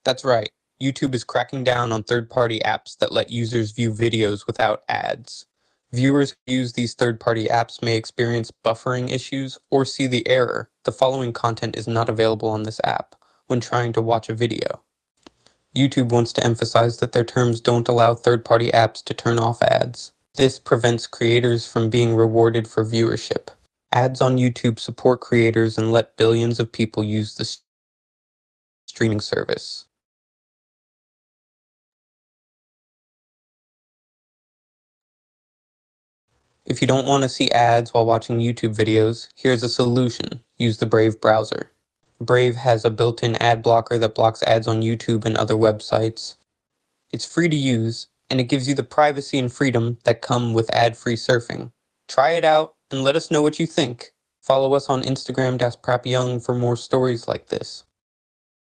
That's right. YouTube is cracking down on third-party apps that let users view videos without ads. Viewers who use these third-party apps may experience buffering issues or see the error, "The following content is not available on this app," when trying to watch a video. YouTube wants to emphasize that their terms don't allow third-party apps to turn off ads. This prevents creators from being rewarded for viewership. Ads on YouTube support creators and let billions of people use the streaming service. If you don't want to see ads while watching YouTube videos, here's a solution. Use the Brave browser. Brave has a built-in ad blocker that blocks ads on YouTube and other websites. It's free to use, and it gives you the privacy and freedom that come with ad-free surfing. Try it out and let us know what you think. Follow us on Instagram _Young for more stories like this.